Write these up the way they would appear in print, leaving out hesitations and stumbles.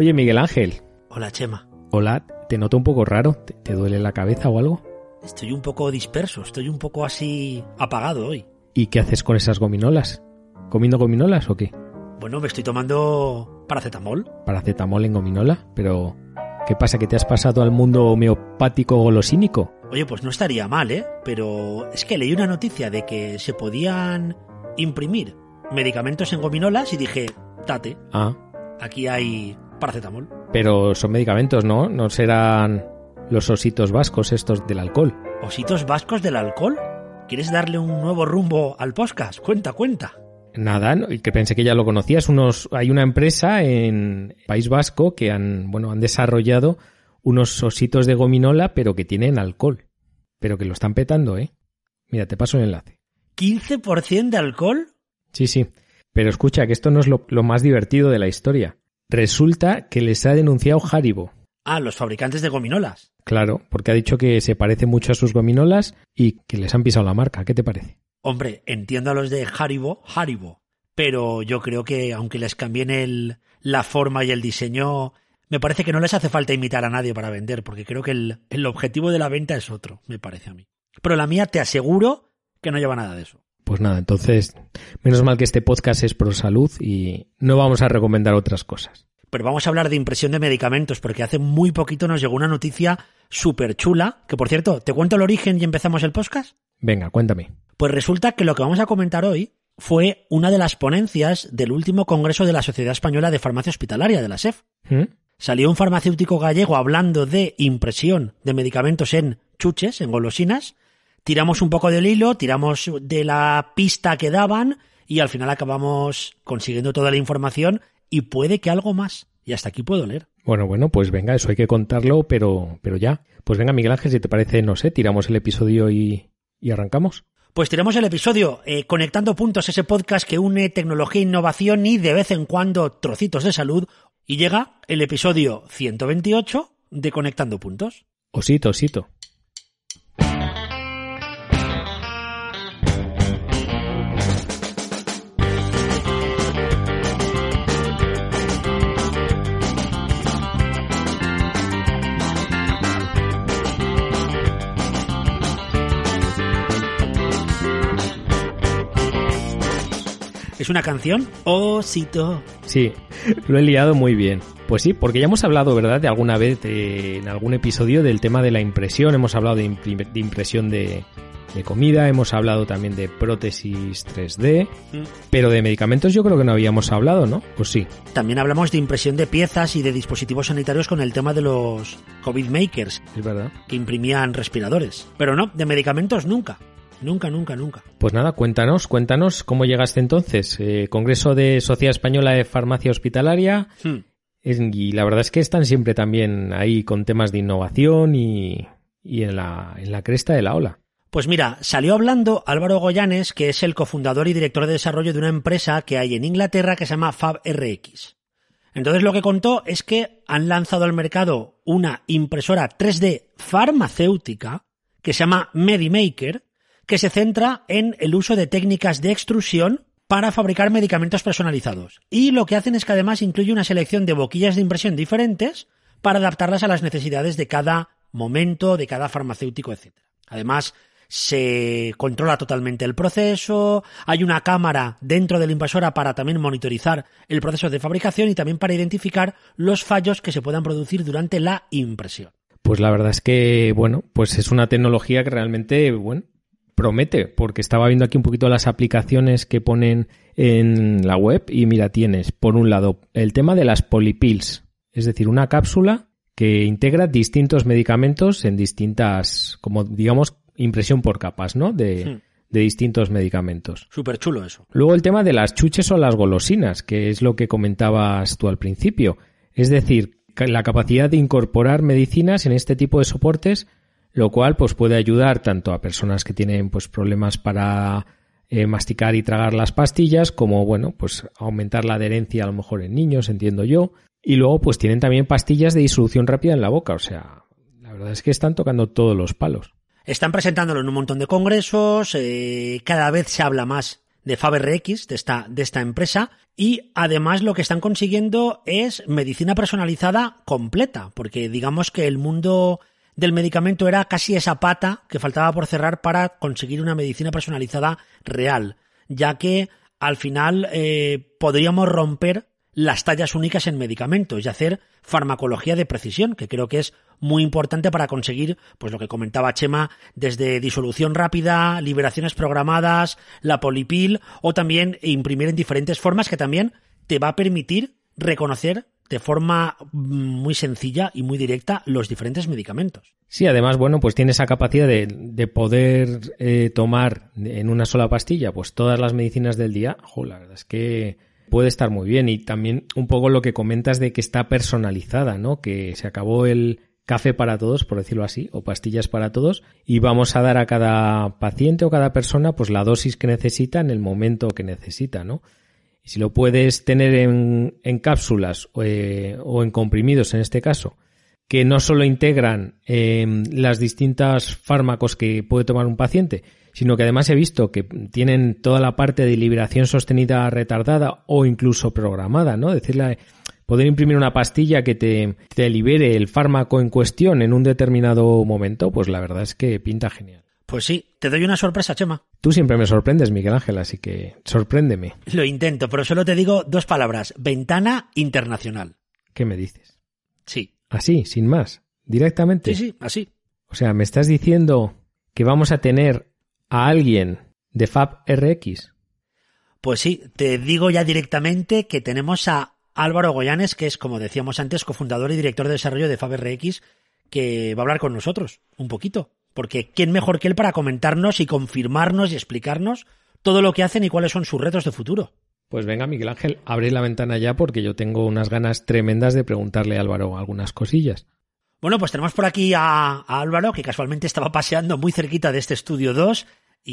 Oye, Miguel Ángel. Hola, Chema. Hola, te noto un poco raro. ¿Te duele la cabeza o algo? Estoy un poco disperso, estoy un poco así apagado hoy. ¿Y qué haces con esas gominolas? ¿Comiendo gominolas o qué? Bueno, me estoy tomando paracetamol. ¿Paracetamol en gominola? Pero ¿qué pasa? ¿Que te has pasado al mundo homeopático golosínico? Oye, pues no estaría mal, ¿eh? Pero es que leí una noticia de que se podían imprimir medicamentos en gominolas y dije, date, aquí hay paracetamol. Pero son medicamentos, ¿no? ¿No serán los ositos vascos estos del alcohol? ¿Ositos vascos del alcohol? ¿Quieres darle un nuevo rumbo al podcast? Cuenta. Nada, que pensé que ya lo conocías. Hay una empresa en País Vasco que han desarrollado unos ositos de gominola, pero que tienen alcohol. Pero que lo están petando, ¿eh? Mira, te paso el enlace. ¿15% de alcohol? Sí. Pero escucha, que esto no es lo más divertido de la historia. Resulta que les ha denunciado Haribo. Ah, los fabricantes de gominolas. Claro, porque ha dicho que se parece mucho a sus gominolas y que les han pisado la marca. ¿Qué te parece? Hombre, entiendo a los de Haribo, pero yo creo que aunque les cambien la forma y el diseño, me parece que no les hace falta imitar a nadie para vender, porque creo que el objetivo de la venta es otro, me parece a mí. Pero la mía te aseguro que no lleva nada de eso. Pues nada, entonces, menos mal que este podcast es pro salud y no vamos a recomendar otras cosas. Pero vamos a hablar de impresión de medicamentos, porque hace muy poquito nos llegó una noticia súper chula, que por cierto, ¿te cuento el origen y empezamos el podcast? Venga, cuéntame. Pues resulta que lo que vamos a comentar hoy fue una de las ponencias del último congreso de la Sociedad Española de Farmacia Hospitalaria, de la SEF. Salió un farmacéutico gallego hablando de impresión de medicamentos en chuches, en golosinas. Tiramos un poco del hilo, tiramos de la pista que daban y al final acabamos consiguiendo toda la información y puede que algo más. Y hasta aquí puedo leer. Bueno, pues venga, eso hay que contarlo, pero ya. Pues venga, Miguel Ángel, si te parece, no sé, tiramos el episodio y arrancamos. Pues tiramos el episodio, Conectando Puntos, ese podcast que une tecnología e innovación y de vez en cuando trocitos de salud. Y llega el episodio 128 de Conectando Puntos. Osito. ¿Es una canción? Osito. Sí, lo he liado muy bien. Pues sí, porque ya hemos hablado, ¿verdad?, de alguna vez en algún episodio del tema de la impresión. Hemos hablado de impresión de comida, hemos hablado también de prótesis 3D, pero de medicamentos yo creo que no habíamos hablado, ¿no? Pues sí. También hablamos de impresión de piezas y de dispositivos sanitarios con el tema de los COVID makers. Es verdad. Que imprimían respiradores. Pero no, de medicamentos nunca. Nunca. Pues nada, cuéntanos cómo llegaste entonces. Congreso de Sociedad Española de Farmacia Hospitalaria. Y la verdad es que están siempre también ahí con temas de innovación y en la cresta de la ola. Pues mira, salió hablando Álvaro Goyanes, que es el cofundador y director de desarrollo de una empresa que hay en Inglaterra que se llama FabRx. Entonces lo que contó es que han lanzado al mercado una impresora 3D farmacéutica que se llama MediMaker, que se centra en el uso de técnicas de extrusión para fabricar medicamentos personalizados. Y lo que hacen es que además incluye una selección de boquillas de impresión diferentes para adaptarlas a las necesidades de cada momento, de cada farmacéutico, etc. Además, se controla totalmente el proceso, hay una cámara dentro de la impresora para también monitorizar el proceso de fabricación y también para identificar los fallos que se puedan producir durante la impresión. Pues la verdad es que, pues es una tecnología que realmente, promete, porque estaba viendo aquí un poquito las aplicaciones que ponen en la web y mira, tienes por un lado el tema de las polypills, es decir, una cápsula que integra distintos medicamentos en distintas, como digamos, impresión por capas, ¿no? De distintos medicamentos. Súper chulo eso. Luego el tema de las chuches o las golosinas, que es lo que comentabas tú al principio, es decir, la capacidad de incorporar medicinas en este tipo de soportes, lo cual pues puede ayudar tanto a personas que tienen pues problemas para masticar y tragar las pastillas, como pues aumentar la adherencia a lo mejor en niños, entiendo yo. Y luego pues tienen también pastillas de disolución rápida en la boca, o sea, la verdad es que están tocando todos los palos. Están presentándolo en un montón de congresos, cada vez se habla más de FabRx, de esta empresa, y además lo que están consiguiendo es medicina personalizada completa, porque digamos que el mundo del medicamento era casi esa pata que faltaba por cerrar para conseguir una medicina personalizada real, ya que al final podríamos romper las tallas únicas en medicamentos y hacer farmacología de precisión, que creo que es muy importante para conseguir, pues lo que comentaba Chema, desde disolución rápida, liberaciones programadas, la polipil, o también imprimir en diferentes formas, que también te va a permitir reconocer de forma muy sencilla y muy directa los diferentes medicamentos. Sí, además, bueno, pues tiene esa capacidad de poder tomar en una sola pastilla pues todas las medicinas del día. La verdad es que puede estar muy bien. Y también un poco lo que comentas de que está personalizada, ¿no? Que se acabó el café para todos, por decirlo así, o pastillas para todos, y vamos a dar a cada paciente o cada persona pues la dosis que necesita en el momento que necesita, ¿no? Y si lo puedes tener en cápsulas o en comprimidos en este caso, que no solo integran las distintas fármacos que puede tomar un paciente, sino que además he visto que tienen toda la parte de liberación sostenida retardada o incluso programada, ¿no? Decirle, poder imprimir una pastilla que te libere el fármaco en cuestión en un determinado momento, pues la verdad es que pinta genial. Pues sí, te doy una sorpresa, Chema. Tú siempre me sorprendes, Miguel Ángel, así que sorpréndeme. Lo intento, pero solo te digo 2 palabras. Ventana internacional. ¿Qué me dices? Sí. Así, sin más, directamente. Sí, así. O sea, ¿me estás diciendo que vamos a tener a alguien de FabRx? Pues sí, te digo ya directamente que tenemos a Álvaro Goyanes, que es, como decíamos antes, cofundador y director de desarrollo de FabRx, que va a hablar con nosotros un poquito. Porque ¿quién mejor que él para comentarnos y confirmarnos y explicarnos todo lo que hacen y cuáles son sus retos de futuro? Pues venga, Miguel Ángel, abre la ventana ya porque yo tengo unas ganas tremendas de preguntarle a Álvaro algunas cosillas. Bueno, pues tenemos por aquí a Álvaro, que casualmente estaba paseando muy cerquita de este estudio 2,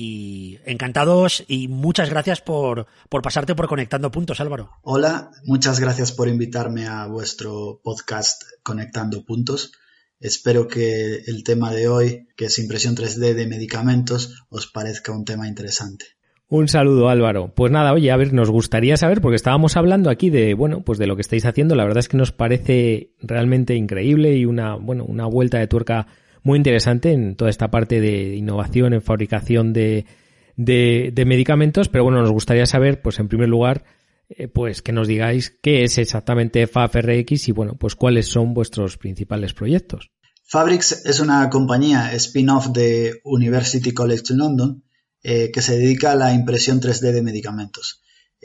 y encantados y muchas gracias por pasarte por Conectando Puntos, Álvaro. Hola, muchas gracias por invitarme a vuestro podcast Conectando Puntos. Espero que el tema de hoy, que es impresión 3D de medicamentos, os parezca un tema interesante. Un saludo, Álvaro. Pues nada, oye, a ver, nos gustaría saber, porque estábamos hablando aquí de, bueno, pues de lo que estáis haciendo. La verdad es que nos parece realmente increíble y una vuelta de tuerca muy interesante en toda esta parte de innovación en fabricación de medicamentos. Pero bueno, nos gustaría saber, pues en primer lugar, pues que nos digáis qué es exactamente FabRx y bueno, pues cuáles son vuestros principales proyectos. Fabrix es una compañía spin-off de University College London que se dedica a la impresión 3D de medicamentos.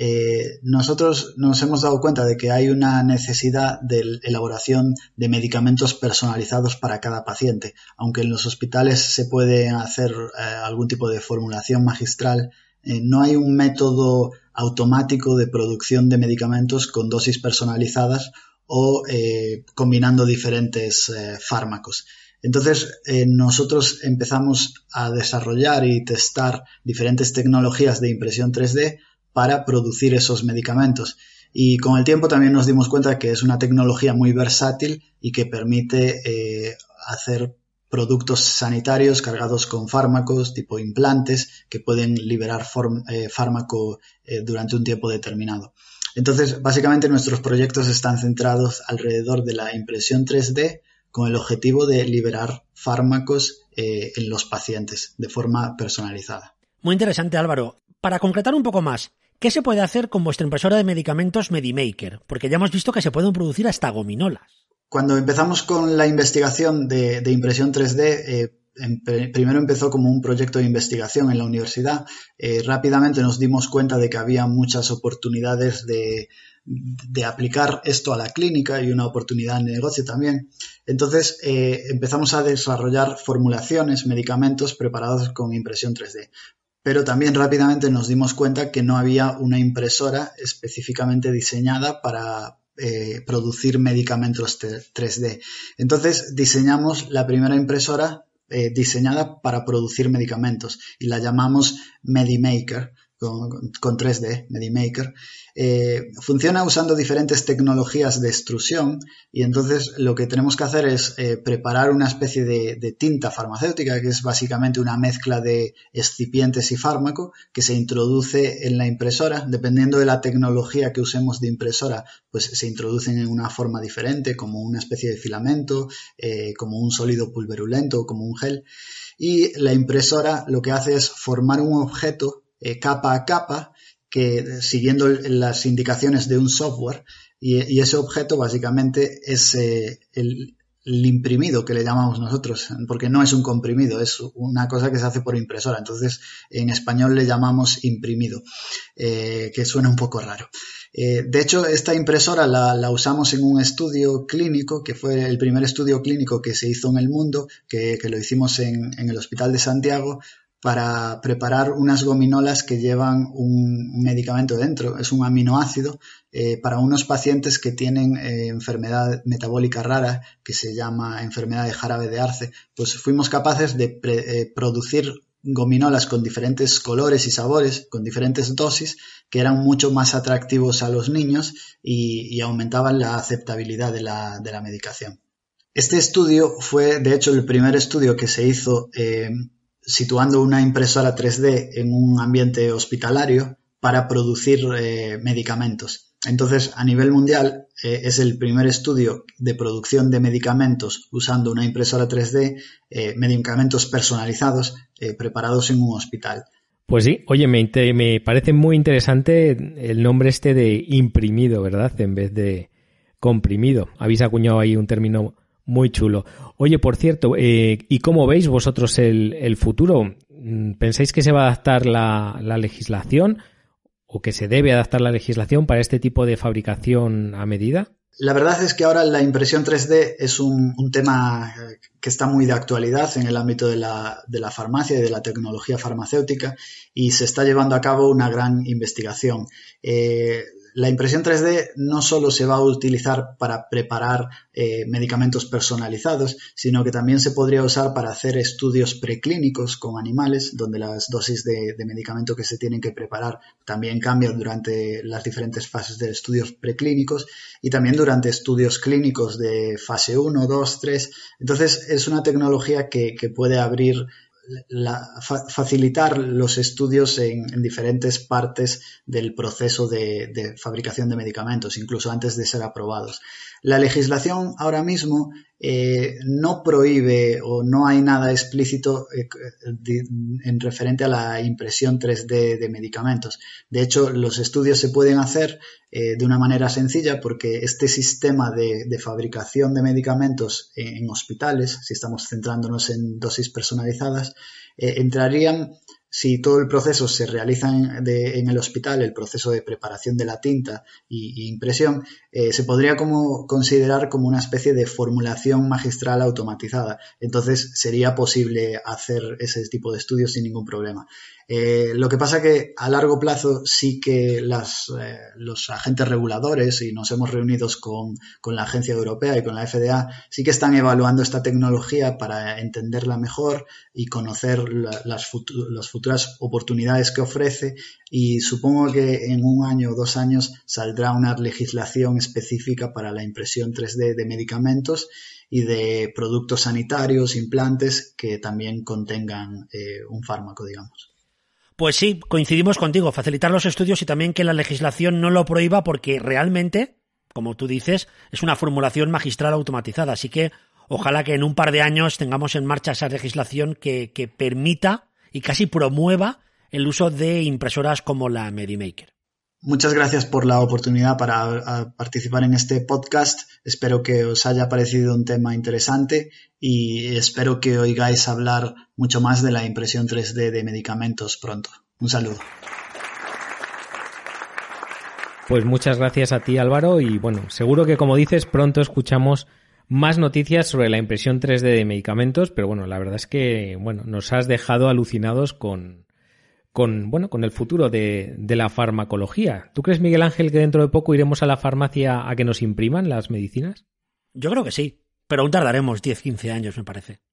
Nosotros nos hemos dado cuenta de que hay una necesidad de elaboración de medicamentos personalizados para cada paciente. Aunque en los hospitales se puede hacer algún tipo de formulación magistral, no hay un método automático de producción de medicamentos con dosis personalizadas o combinando diferentes fármacos. Entonces, nosotros empezamos a desarrollar y testar diferentes tecnologías de impresión 3D para producir esos medicamentos. Y con el tiempo también nos dimos cuenta que es una tecnología muy versátil y que permite hacer productos sanitarios cargados con fármacos tipo implantes que pueden liberar fármaco durante un tiempo determinado. Entonces, básicamente nuestros proyectos están centrados alrededor de la impresión 3D con el objetivo de liberar fármacos en los pacientes de forma personalizada. Muy interesante, Álvaro. Para concretar un poco más, ¿qué se puede hacer con vuestra impresora de medicamentos Medimaker? Porque ya hemos visto que se pueden producir hasta gominolas. Cuando empezamos con la investigación de impresión 3D, primero empezó como un proyecto de investigación en la universidad. Rápidamente nos dimos cuenta de que había muchas oportunidades de aplicar esto a la clínica y una oportunidad de negocio también. Entonces empezamos a desarrollar formulaciones, medicamentos preparados con impresión 3D. Pero también rápidamente nos dimos cuenta que no había una impresora específicamente diseñada para producir medicamentos 3D. Entonces diseñamos la primera impresora diseñada para producir medicamentos y la llamamos Medimaker, con 3D, Medimaker, funciona usando diferentes tecnologías de extrusión, y entonces lo que tenemos que hacer es preparar una especie de tinta farmacéutica, que es básicamente una mezcla de excipientes y fármaco que se introduce en la impresora. Dependiendo de la tecnología que usemos de impresora, pues se introducen en una forma diferente, como una especie de filamento, como un sólido pulverulento, como un gel. Y la impresora lo que hace es formar un objeto capa a capa, que siguiendo las indicaciones de un software, y ese objeto básicamente es el imprimido, que le llamamos nosotros, porque no es un comprimido, es una cosa que se hace por impresora. Entonces en español le llamamos imprimido, que suena un poco raro. De hecho, esta impresora la usamos en un estudio clínico, que fue el primer estudio clínico que se hizo en el mundo, que lo hicimos en el Hospital de Santiago, para preparar unas gominolas que llevan un medicamento dentro. Es un aminoácido para unos pacientes que tienen enfermedad metabólica rara, que se llama enfermedad de Jarabe de Arce. Pues fuimos capaces de producir gominolas con diferentes colores y sabores, con diferentes dosis, que eran mucho más atractivos a los niños y aumentaban la aceptabilidad de la medicación. Este estudio fue, de hecho, el primer estudio que se hizo situando una impresora 3D en un ambiente hospitalario para producir medicamentos. Entonces, a nivel mundial, es el primer estudio de producción de medicamentos usando una impresora 3D, medicamentos personalizados, preparados en un hospital. Pues sí, oye, me parece muy interesante el nombre este de imprimido, ¿verdad? En vez de comprimido. Habéis acuñado ahí un término muy chulo. Oye, por cierto, ¿y cómo veis vosotros el futuro? ¿Pensáis que se va a adaptar la legislación o que se debe adaptar la legislación para este tipo de fabricación a medida? La verdad es que ahora la impresión 3D es un tema que está muy de actualidad en el ámbito de la farmacia y de la tecnología farmacéutica, y se está llevando a cabo una gran investigación. La impresión 3D no solo se va a utilizar para preparar medicamentos personalizados, sino que también se podría usar para hacer estudios preclínicos con animales, donde las dosis de medicamento que se tienen que preparar también cambian durante las diferentes fases de estudios preclínicos, y también durante estudios clínicos de fase 1, 2, 3. Entonces es una tecnología que puede abrir facilitar los estudios en diferentes partes del proceso de fabricación de medicamentos, incluso antes de ser aprobados. La legislación ahora mismo no prohíbe o no hay nada explícito en referente a la impresión 3D de medicamentos. De hecho, los estudios se pueden hacer de una manera sencilla, porque este sistema de fabricación de medicamentos en hospitales, si estamos centrándonos en dosis personalizadas, entrarían, si todo el proceso se realiza en el hospital, el proceso de preparación de la tinta y impresión, se podría considerar como una especie de formulación magistral automatizada. Entonces sería posible hacer ese tipo de estudios sin ningún problema. Lo que pasa que a largo plazo sí que los agentes reguladores, y nos hemos reunido con la Agencia Europea y con la FDA, sí que están evaluando esta tecnología para entenderla mejor y conocer las futuras oportunidades que ofrece, y supongo que en 1 año o 2 años saldrá una legislación específica para la impresión 3D de medicamentos y de productos sanitarios, implantes que también contengan un fármaco, digamos. Pues sí, coincidimos contigo, facilitar los estudios y también que la legislación no lo prohíba, porque realmente, como tú dices, es una formulación magistral automatizada. Así que ojalá que en un par de años tengamos en marcha esa legislación que permita y casi promueva el uso de impresoras como la Medimaker. Muchas gracias por la oportunidad para participar en este podcast. Espero que os haya parecido un tema interesante y espero que oigáis hablar mucho más de la impresión 3D de medicamentos pronto. Un saludo. Pues muchas gracias a ti, Álvaro, y bueno, seguro que, como dices, pronto escuchamos más noticias sobre la impresión 3D de medicamentos, pero bueno, la verdad es que nos has dejado alucinados con el futuro de la farmacología. ¿Tú crees, Miguel Ángel, que dentro de poco iremos a la farmacia a que nos impriman las medicinas? Yo creo que sí, pero aún tardaremos 10-15 años, me parece.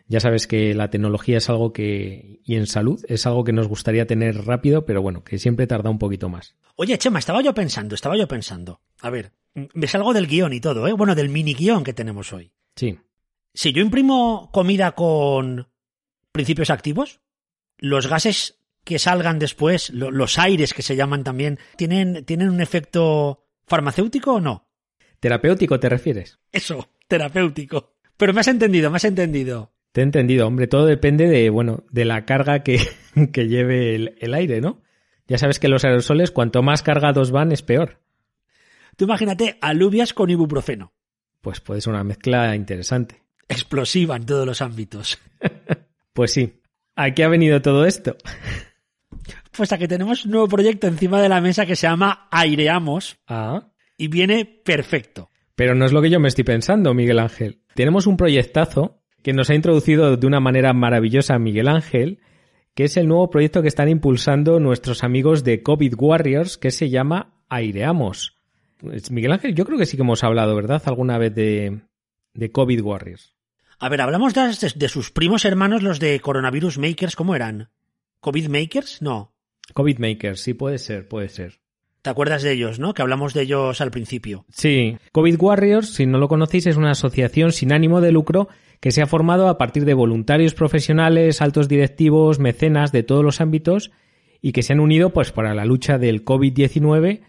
Ya sabes que la tecnología es algo que, y en salud, es algo que nos gustaría tener rápido, pero bueno, que siempre tarda un poquito más. Oye, Chema, estaba yo pensando. A ver, me salgo del guión y todo, ¿eh? Bueno, del mini guión que tenemos hoy. Sí. Si yo imprimo comida con principios activos, los gases que salgan después, los aires que se llaman también, ¿tienen un efecto farmacéutico o no? ¿Terapéutico te refieres? Eso, terapéutico. Pero me has entendido. Te he entendido, hombre. Todo depende de la carga que lleve el aire, ¿no? Ya sabes que los aerosoles, cuanto más cargados van, es peor. Tú imagínate alubias con ibuprofeno. Pues puede ser una mezcla interesante. Explosiva en todos los ámbitos. Pues sí. ¿A qué ha venido todo esto? Pues a que tenemos un nuevo proyecto encima de la mesa que se llama Aireamos. Ah. Y viene perfecto. Pero no es lo que yo me estoy pensando, Miguel Ángel. Tenemos un proyectazo que nos ha introducido de una manera maravillosa Miguel Ángel, que es el nuevo proyecto que están impulsando nuestros amigos de COVID Warriors, que se llama Aireamos. Miguel Ángel, yo creo que sí que hemos hablado, ¿verdad?, alguna vez de COVID Warriors. A ver, hablamos de sus primos hermanos, los de Coronavirus Makers, ¿cómo eran? ¿COVID Makers? No. COVID Makers, sí, puede ser. ¿Te acuerdas de ellos, no? Que hablamos de ellos al principio. Sí. COVID Warriors, si no lo conocéis, es una asociación sin ánimo de lucro que se ha formado a partir de voluntarios profesionales, altos directivos, mecenas de todos los ámbitos y que se han unido pues para la lucha del COVID-19,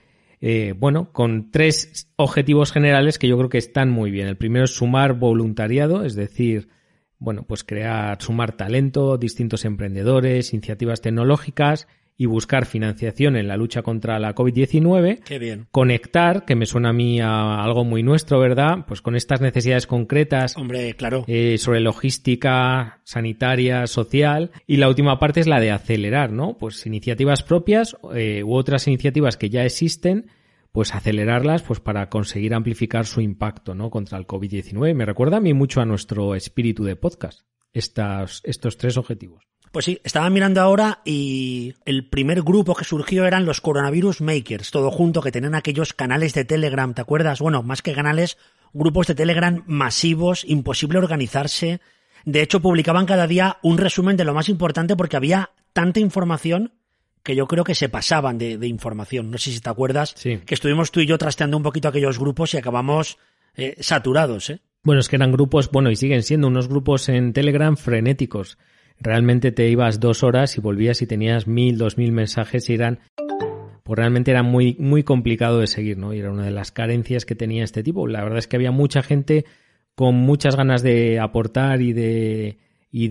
con 3 objetivos generales que yo creo que están muy bien. El primero es sumar voluntariado, es decir, pues sumar talento, distintos emprendedores, iniciativas tecnológicas y buscar financiación en la lucha contra la COVID-19. Qué bien. Conectar, que me suena a mí a algo muy nuestro, ¿verdad? Pues con estas necesidades concretas. Hombre, claro. Sobre logística sanitaria, social. Y la última parte es la de acelerar, ¿no? Pues iniciativas propias u otras iniciativas que ya existen, pues acelerarlas pues para conseguir amplificar su impacto, ¿no?, contra el COVID-19. Me recuerda a mí mucho a nuestro espíritu de podcast, estos 3 objetivos. Pues sí, estaba mirando ahora y el primer grupo que surgió eran los Coronavirus Makers, todo junto, que tenían aquellos canales de Telegram, ¿te acuerdas? Bueno, más que canales, grupos de Telegram masivos, imposible organizarse. De hecho, publicaban cada día un resumen de lo más importante porque había tanta información que yo creo que se pasaban de información. No sé si te acuerdas, sí, que estuvimos tú y yo trasteando un poquito aquellos grupos y acabamos saturados, ¿eh? Bueno, es que eran grupos, y siguen siendo unos grupos en Telegram frenéticos. Realmente te ibas 2 horas y volvías y tenías 1000, 2000 mensajes y realmente era muy, muy complicado de seguir, ¿no? Y era una de las carencias que tenía este tipo. La verdad es que había mucha gente con muchas ganas de aportar y de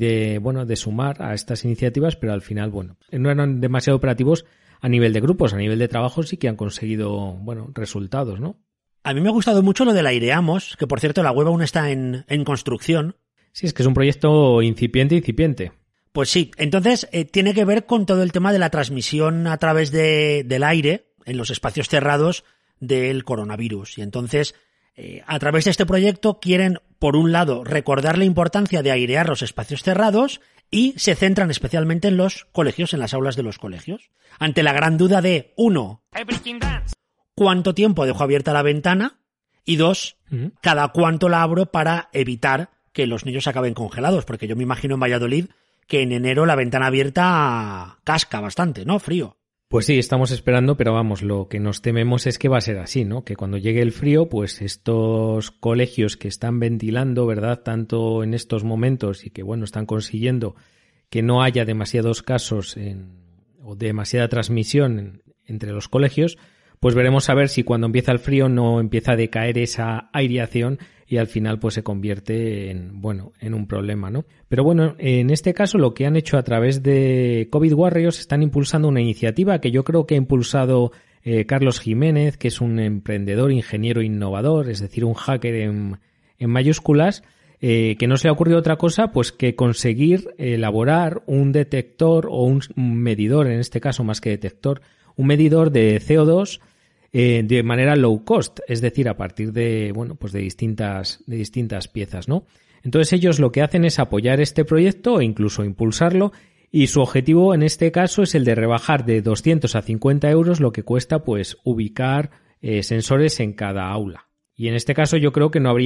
sumar a estas iniciativas, pero al final, no eran demasiado operativos a nivel de grupos, a nivel de trabajo sí que han conseguido, resultados, ¿no? A mí me ha gustado mucho lo del Aireamos, que por cierto la web aún está en construcción. Sí, es que es un proyecto incipiente. Pues sí, entonces tiene que ver con todo el tema de la transmisión a través del aire en los espacios cerrados del coronavirus. Y entonces, a través de este proyecto quieren, por un lado, recordar la importancia de airear los espacios cerrados y se centran especialmente en los colegios, en las aulas de los colegios. Ante la gran duda de, 1, ¿cuánto tiempo dejo abierta la ventana? Y 2, ¿cada cuánto la abro para evitar que los niños acaben congelados? Porque yo me imagino en Valladolid que en enero la ventana abierta casca bastante, ¿no? Frío. Pues sí, estamos esperando, pero lo que nos tememos es que va a ser así, ¿no? Que cuando llegue el frío, pues estos colegios que están ventilando, ¿verdad?, tanto en estos momentos y que, están consiguiendo que no haya demasiados casos o demasiada transmisión entre los colegios, pues veremos a ver si cuando empieza el frío no empieza a decaer esa aireación y al final pues se convierte en un problema, ¿no? Pero en este caso lo que han hecho a través de COVID Warriors están impulsando una iniciativa que yo creo que ha impulsado Carlos Jiménez, que es un emprendedor, ingeniero innovador, es decir, un hacker en mayúsculas, que no se le ha ocurrido otra cosa pues que conseguir elaborar un detector o un medidor, en este caso más que detector, un medidor de CO2 de manera low cost, es decir, a partir de de distintas piezas, ¿no? Entonces ellos lo que hacen es apoyar este proyecto e incluso impulsarlo, y su objetivo en este caso es el de rebajar de 200 a 50 euros lo que cuesta pues ubicar sensores en cada aula. Y en este caso yo creo que no habría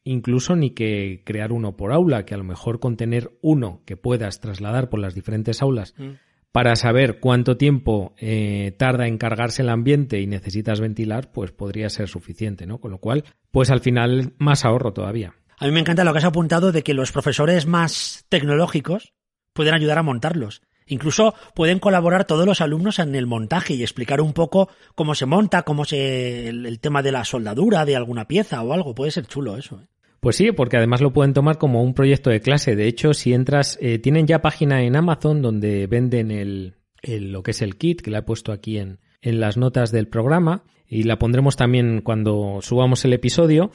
incluso ni que crear uno por aula, que a lo mejor con tener uno que puedas trasladar por las diferentes aulas para saber cuánto tiempo tarda en cargarse el ambiente y necesitas ventilar, pues podría ser suficiente, ¿no? Con lo cual, pues al final más ahorro todavía. A mí me encanta lo que has apuntado de que los profesores más tecnológicos pueden ayudar a montarlos. Incluso pueden colaborar todos los alumnos en el montaje y explicar un poco cómo se monta, el tema de la soldadura de alguna pieza o algo. Puede ser chulo eso, ¿eh? Pues sí, porque además lo pueden tomar como un proyecto de clase. De hecho, si entras, tienen ya página en Amazon donde venden lo que es el kit, que la he puesto aquí en las notas del programa, y la pondremos también cuando subamos el episodio.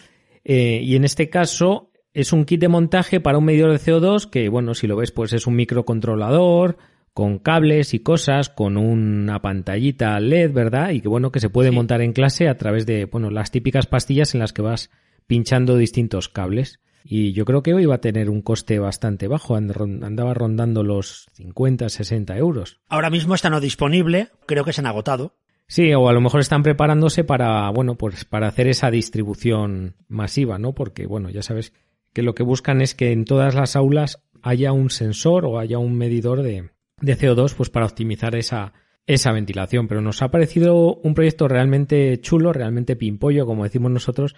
Y en este caso es un kit de montaje para un medidor de CO2 que, bueno, si lo ves, pues es un microcontrolador con cables y cosas, con una pantallita LED, ¿verdad? Y que, bueno, que se puede montar en clase a través de, bueno, las típicas pastillas en las que vas pinchando distintos cables. Y yo creo que hoy va a tener un coste bastante bajo, andaba rondando los 50, 60 euros. Ahora mismo está no disponible, creo que se han agotado. Sí, o a lo mejor están preparándose para, bueno, pues para hacer esa distribución masiva, ¿no? Porque, bueno, ya sabes que lo que buscan es que en todas las aulas haya un sensor o haya un medidor de CO2, pues para optimizar esa ventilación. Pero nos ha parecido un proyecto realmente chulo, realmente pimpollo, como decimos nosotros.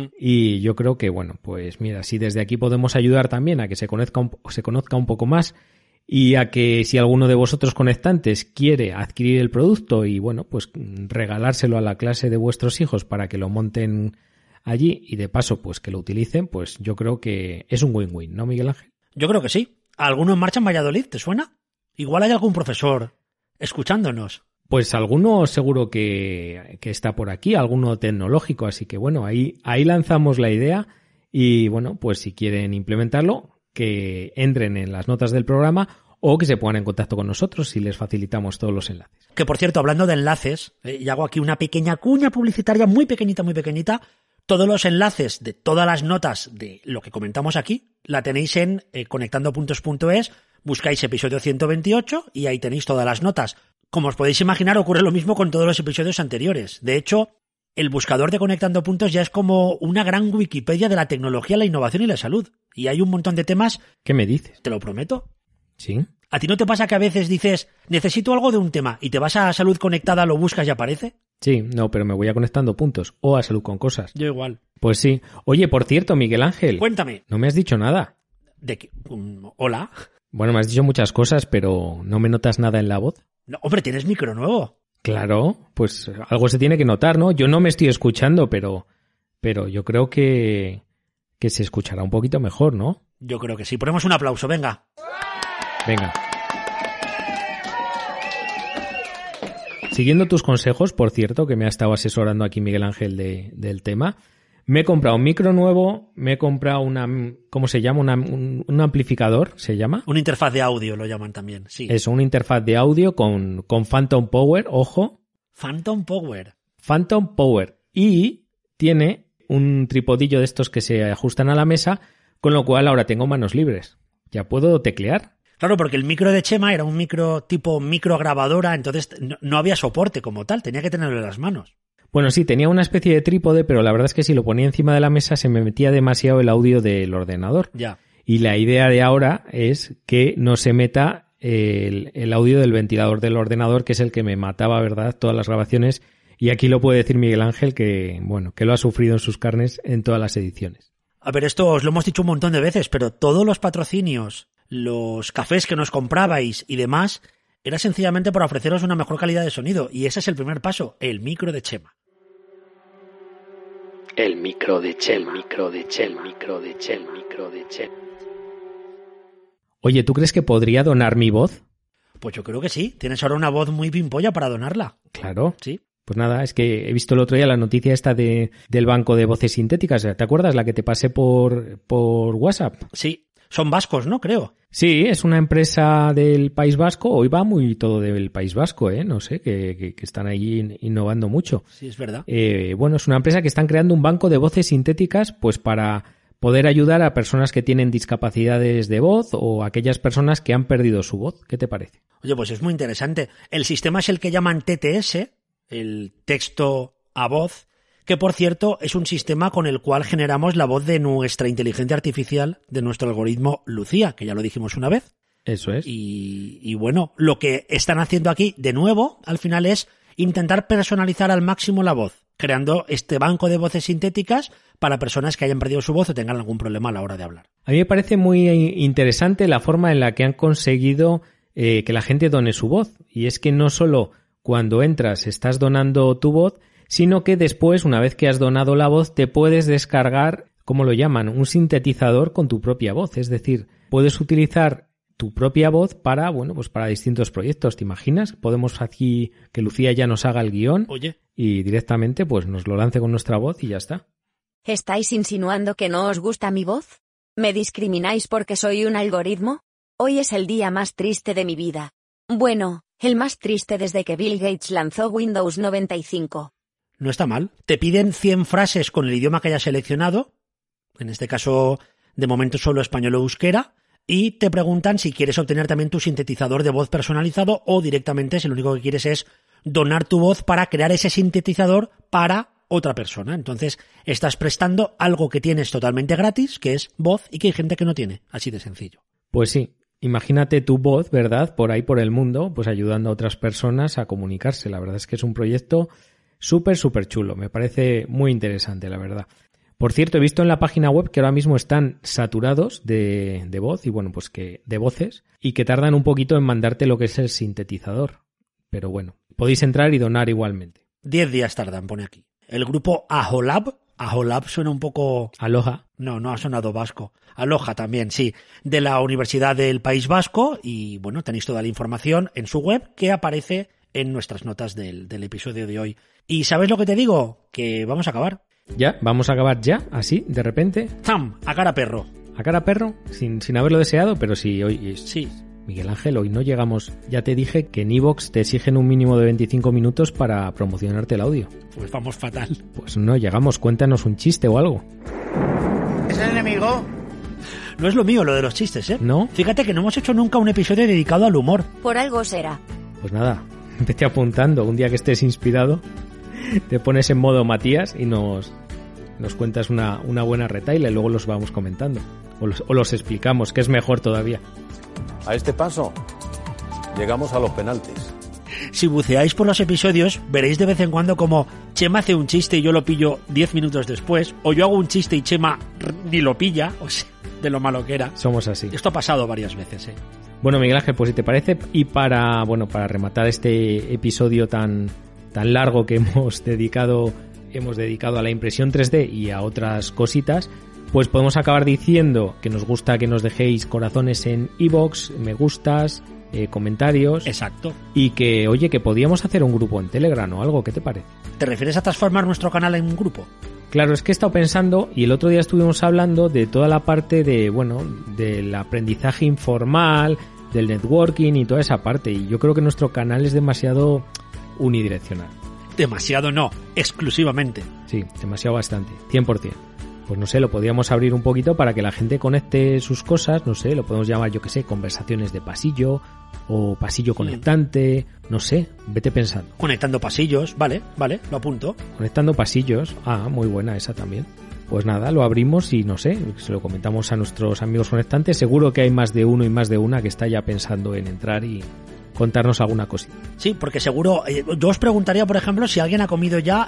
Y yo creo que, bueno, pues mira, si desde aquí podemos ayudar también a que se conozca un poco más y a que si alguno de vosotros conectantes quiere adquirir el producto y, bueno, pues regalárselo a la clase de vuestros hijos para que lo monten allí y de paso pues que lo utilicen, pues yo creo que es un win-win, ¿no, Miguel Ángel? Yo creo que sí. ¿Alguno en marcha en Valladolid? ¿Te suena? Igual hay algún profesor escuchándonos. Pues alguno seguro que está por aquí, alguno tecnológico, así que bueno, ahí lanzamos la idea y bueno, pues si quieren implementarlo, que entren en las notas del programa o que se pongan en contacto con nosotros y les facilitamos todos los enlaces. Que por cierto, hablando de enlaces, y hago aquí una pequeña cuña publicitaria muy pequeñita, todos los enlaces de todas las notas de lo que comentamos aquí la tenéis en conectandopuntos.es, buscáis episodio 128 y ahí tenéis todas las notas. Como os podéis imaginar, ocurre lo mismo con todos los episodios anteriores. De hecho, el buscador de Conectando Puntos ya es como una gran Wikipedia de la tecnología, la innovación y la salud. Y hay un montón de temas... ¿Qué me dices? Te lo prometo. ¿Sí? ¿A ti no te pasa que a veces dices, necesito algo de un tema, y te vas a Salud Conectada, lo buscas y aparece? Sí, no, pero me voy a Conectando Puntos o a Salud con Cosas. Yo igual. Pues sí. Oye, por cierto, Miguel Ángel. Cuéntame. No me has dicho nada. ¿De qué? ¿Hola? Bueno, me has dicho muchas cosas, pero ¿no me notas nada en la voz? No, hombre, tienes micro nuevo. Claro, pues algo se tiene que notar, ¿no? Yo no me estoy escuchando, pero yo creo que se escuchará un poquito mejor, ¿no? Yo creo que sí. Ponemos un aplauso, venga. Venga. Siguiendo tus consejos, por cierto, que me ha estado asesorando aquí Miguel Ángel del tema, me he comprado un micro nuevo, me he comprado ¿cómo se llama? Un amplificador, ¿se llama? Una interfaz de audio lo llaman también, sí. Eso, una interfaz de audio con Phantom Power, ojo. Phantom Power. Phantom Power. Y tiene un tripodillo de estos que se ajustan a la mesa, con lo cual ahora tengo manos libres. Ya puedo teclear. Claro, porque el micro de Chema era un micro tipo micrograbadora, entonces no había soporte como tal, tenía que tenerlo en las manos. Bueno, sí, tenía una especie de trípode, pero la verdad es que si lo ponía encima de la mesa se me metía demasiado el audio del ordenador. Ya. Y la idea de ahora es que no se meta el audio del ventilador del ordenador, que es el que me mataba, ¿verdad?, todas las grabaciones. Y aquí lo puede decir Miguel Ángel, que bueno, que lo ha sufrido en sus carnes en todas las ediciones. A ver, esto os lo hemos dicho un montón de veces, pero todos los patrocinios, los cafés que nos comprabais y demás, era sencillamente por ofreceros una mejor calidad de sonido. Y ese es el primer paso, el micro de Chema. El micro de Chema, micro de Chema, micro de Chema, micro de Chema. Oye, ¿tú crees que podría donar mi voz? Pues yo creo que sí. Tienes ahora una voz muy pimpolla para donarla. Claro. Sí. Pues nada, es que he visto el otro día la noticia esta del banco de voces sintéticas. ¿Te acuerdas? La que te pasé por WhatsApp. Sí. Son vascos, ¿no? Creo. Sí, es una empresa del País Vasco. Hoy va muy todo del País Vasco, no sé, que están allí innovando mucho. Sí, es verdad. Bueno, es una empresa que están creando un banco de voces sintéticas pues para poder ayudar a personas que tienen discapacidades de voz o a aquellas personas que han perdido su voz. ¿Qué te parece? Oye, pues es muy interesante. El sistema es el que llaman TTS, el texto a voz, que por cierto es un sistema con el cual generamos la voz de nuestra inteligencia artificial, de nuestro algoritmo Lucía, que ya lo dijimos una vez. Eso es. Y bueno, lo que están haciendo aquí, de nuevo, al final es intentar personalizar al máximo la voz, creando este banco de voces sintéticas para personas que hayan perdido su voz o tengan algún problema a la hora de hablar. A mí me parece muy interesante la forma en la que han conseguido que la gente done su voz. Y es que no solo cuando entras estás donando tu voz, sino que después, una vez que has donado la voz, te puedes descargar, ¿cómo lo llaman? Un sintetizador con tu propia voz. Es decir, puedes utilizar tu propia voz para, bueno, pues para distintos proyectos. ¿Te imaginas? Podemos aquí que Lucía ya nos haga el guión. Oye. Y directamente pues nos lo lance con nuestra voz y ya está. ¿Estáis insinuando que no os gusta mi voz? ¿Me discrimináis porque soy un algoritmo? Hoy es el día más triste de mi vida. Bueno, el más triste desde que Bill Gates lanzó Windows 95. No está mal. Te piden 100 frases con el idioma que hayas seleccionado, en este caso, de momento solo español o euskera, y te preguntan si quieres obtener también tu sintetizador de voz personalizado o directamente si lo único que quieres es donar tu voz para crear ese sintetizador para otra persona. Entonces, estás prestando algo que tienes totalmente gratis, que es voz, y que hay gente que no tiene. Así de sencillo. Pues sí. Imagínate tu voz, ¿verdad? Por ahí por el mundo, pues ayudando a otras personas a comunicarse. La verdad es que es un proyecto súper chulo. Me parece muy interesante, la verdad. Por cierto, he visto en la página web que ahora mismo están saturados de voz y bueno, pues que de voces y que tardan un poquito en mandarte lo que es el sintetizador. Pero bueno, podéis entrar y donar igualmente. 10 días tardan, pone aquí. El grupo Aholab suena un poco... Aloha. No ha sonado vasco. Aloha también, sí. De la Universidad del País Vasco y bueno, tenéis toda la información en su web que aparece en nuestras notas del episodio de hoy. ¿Y sabes lo que te digo? Que vamos a acabar. Ya, vamos a acabar ya, así, de repente. ¡Zam! A cara perro. A cara perro, sin haberlo deseado, pero sí, hoy... Sí. Miguel Ángel, hoy no llegamos. Ya te dije que en iVoox te exigen un mínimo de 25 minutos para promocionarte el audio. Pues vamos fatal. Pues no llegamos, cuéntanos un chiste o algo. ¿Es el enemigo? No es lo mío, lo de los chistes, ¿eh? ¿No? Fíjate que no hemos hecho nunca un episodio dedicado al humor. Por algo será. Pues nada, vete apuntando. Un día que estés inspirado, te pones en modo Matías y nos cuentas una buena retahíla y luego los vamos comentando. O los explicamos, que es mejor todavía. A este paso, llegamos a los penaltis. Si buceáis por los episodios, veréis de vez en cuando como Chema hace un chiste y yo lo pillo 10 minutos después, o yo hago un chiste y Chema ni lo pilla, o sea, de lo malo que era. Somos así. Esto ha pasado varias veces, ¿eh? Bueno, Miguel Ángel, pues si te parece, y para rematar este episodio tan largo que hemos dedicado a la impresión 3D y a otras cositas, pues podemos acabar diciendo que nos gusta que nos dejéis corazones en iVoox, me gustas, comentarios. Exacto. Y que, oye, que podíamos hacer un grupo en Telegram o algo, ¿qué te parece? ¿Te refieres a transformar nuestro canal en un grupo? Claro, es que he estado pensando y el otro día estuvimos hablando de toda la parte del aprendizaje informal, del networking y toda esa parte. Y yo creo que nuestro canal es demasiado unidireccional. Demasiado no, exclusivamente. Sí, demasiado bastante, 100%. Pues no sé, lo podríamos abrir un poquito para que la gente conecte sus cosas, no sé, lo podemos llamar, yo qué sé, conversaciones de pasillo o pasillo conectante, no sé, vete pensando. Conectando pasillos, vale, lo apunto. Conectando pasillos, muy buena esa también. Pues nada, lo abrimos y no sé, se lo comentamos a nuestros amigos conectantes, seguro que hay más de uno y más de una que está ya pensando en entrar y contarnos alguna cosita. Sí, porque seguro, yo os preguntaría, por ejemplo, si alguien ha comido ya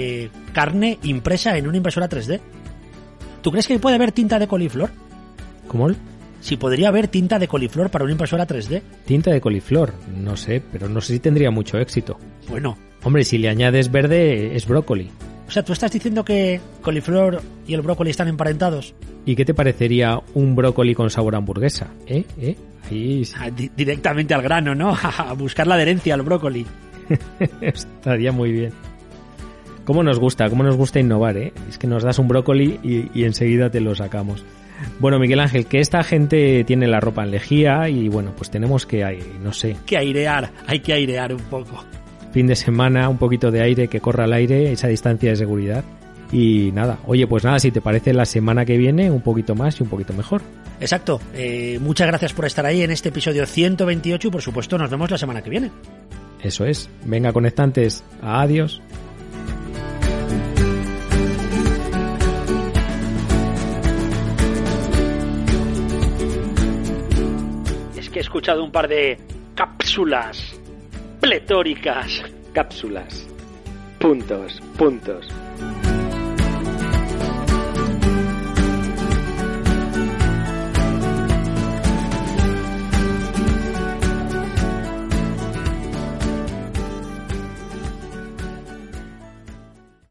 carne impresa en una impresora 3D. ¿Tú crees que puede haber tinta de coliflor? ¿Cómo? Si podría haber tinta de coliflor para una impresora 3D. Tinta de coliflor, no sé, pero no sé si tendría mucho éxito. Bueno. Hombre, si le añades verde, es brócoli. O sea, ¿tú estás diciendo que coliflor y el brócoli están emparentados? ¿Y qué te parecería un brócoli con sabor a hamburguesa? Ahí sí. Directamente al grano, ¿no? A buscar la adherencia al brócoli. Estaría muy bien. ¿Cómo nos gusta innovar, eh? Es que nos das un brócoli y enseguida te lo sacamos. Bueno, Miguel Ángel, que esta gente tiene la ropa en lejía y bueno, pues tenemos que, no sé. Hay que airear un poco. Fin de semana, un poquito de aire, que corra el aire, esa distancia de seguridad. Y nada, oye, pues nada, si te parece la semana que viene, un poquito más y un poquito mejor. Exacto. Muchas gracias por estar ahí en este episodio 128 y por supuesto nos vemos la semana que viene. Eso es. Venga, conectantes, adiós. escuchado un par de cápsulas pletóricas. Cápsulas. Puntos.